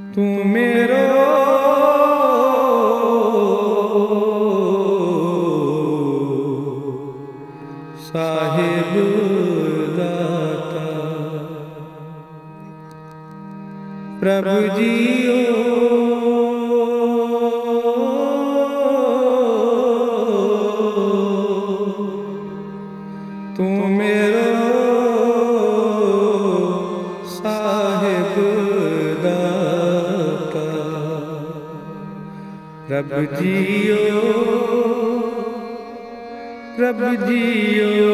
तू मेरो साहिब दाता। प्रभु जियो तू मेरो साहिब दाता। प्रभु जियो प्रभु जियो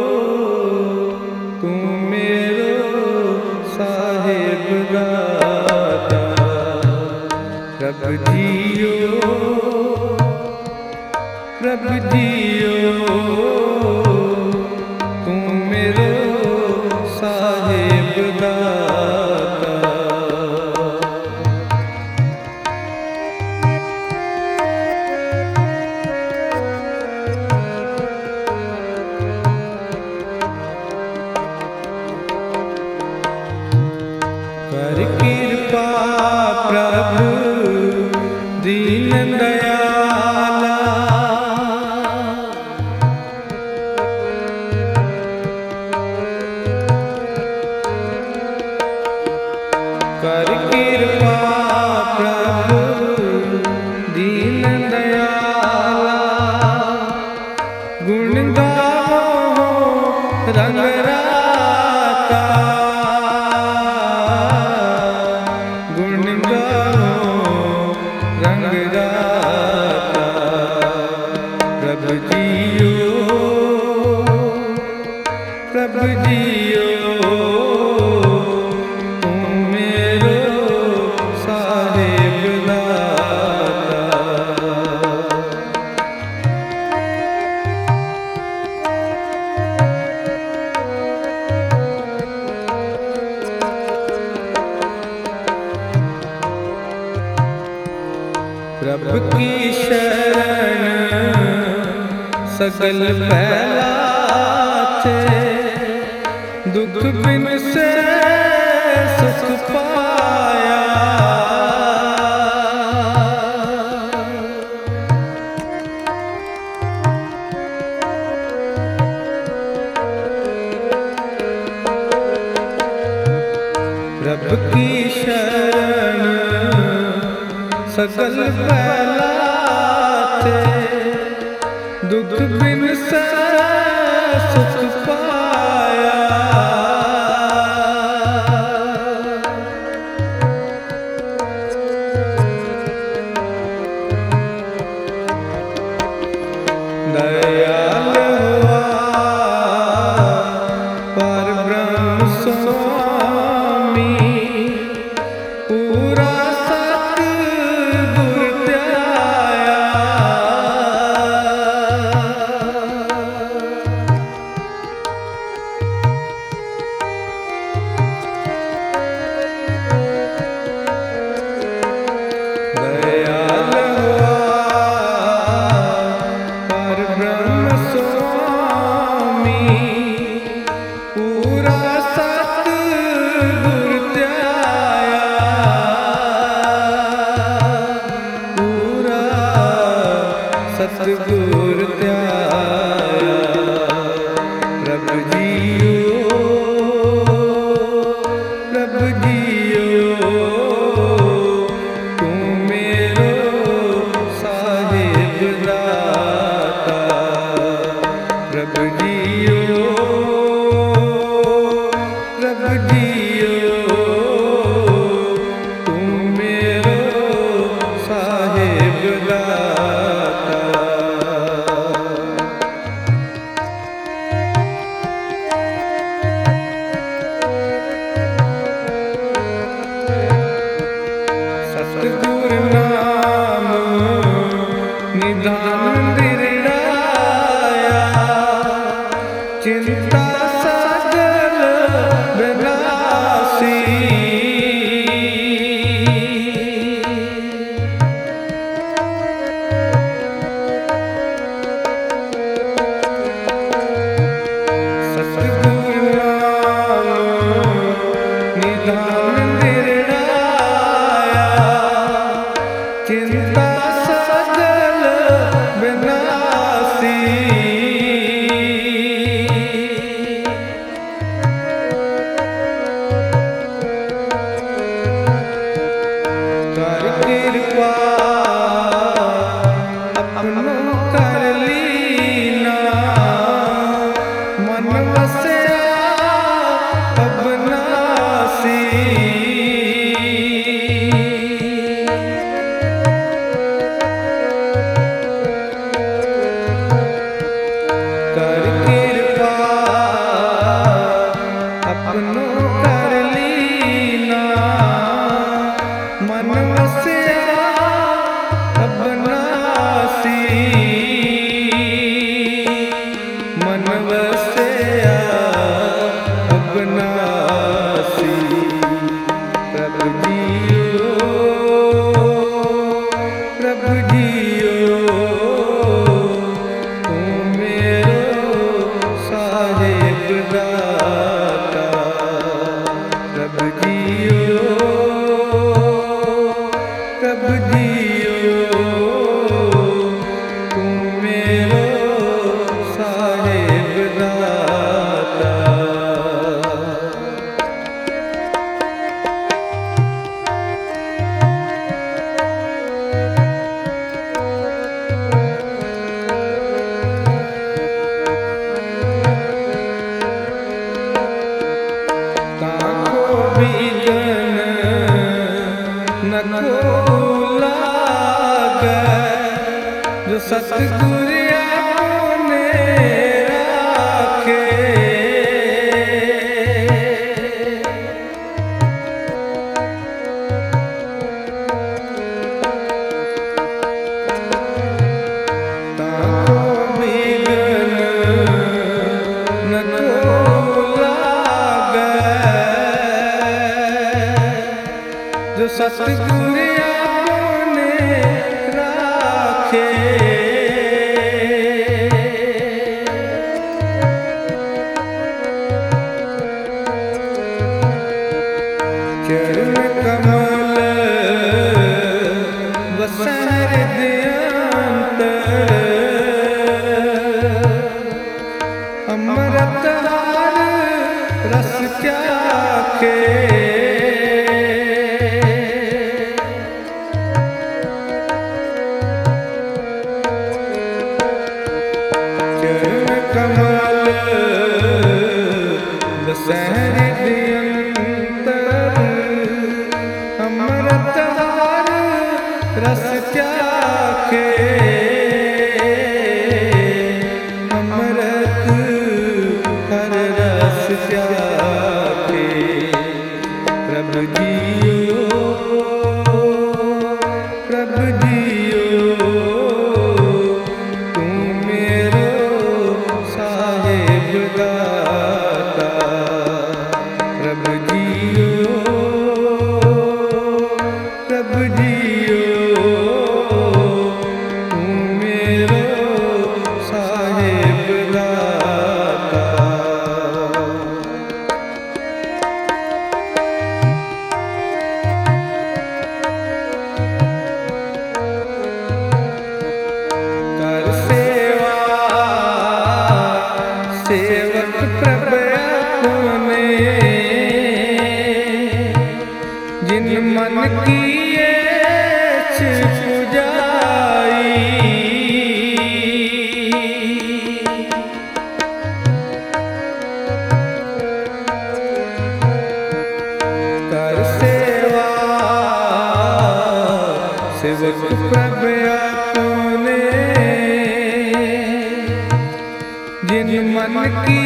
तू मेरो साहिब दाता। प्रभु जियो प्रभु जियो तू मेरो साहिब दाता। कर कृपा प्रभु दीन दयाला। कर कृपा प्रभु दीन दयाला। गुण गाओ रंग राता। गुण गाओ रंग राता। प्रभु जियो प्रभु जियो तू मेरो साहिब दाता। प्रभु की शरण सकल फैलाते। दुख बिन से सुख पाया। प्रभु की शरण सकल फैलाते। दुख बिन से सुख पाया। दयाल हुआ पर ब्रह्म स्वामी। पूरा सतगुर त्याया। दयाल हुआ पर ब्रह्म स्वामी। पूरा सत मनो कर लीना, मन वसया अब नासी, मन वसया अब नासी। प्रभु जियो, प्रभु जियो, तू मेरो साहिब दाता। प्रभु जियो, प्रभु जियो, तू मेरो साहिब दाता। बिगन न को लागे, जो सतगुरु आपने राखे। ताको बिगन न को लागे, जो सतगुरु आपने राखे। चरण कमल बसै हृदयंत, अमृत हार रस चाखे। कमल बसै हृदयंतर, अमृत हार रस चाखे। अमृत हर रस चाखे। प्रभु जियो, प्रभु जियो, तू मेरो साहिब दाता। प्रभु जियो, प्रभु जियो, तू मेरो साहिब दाता। कर सेवा सेवक प्रभु अपने, जिन मन किए पुजाई। कर सेवा सेवक प्रभु अपने, जिन मन की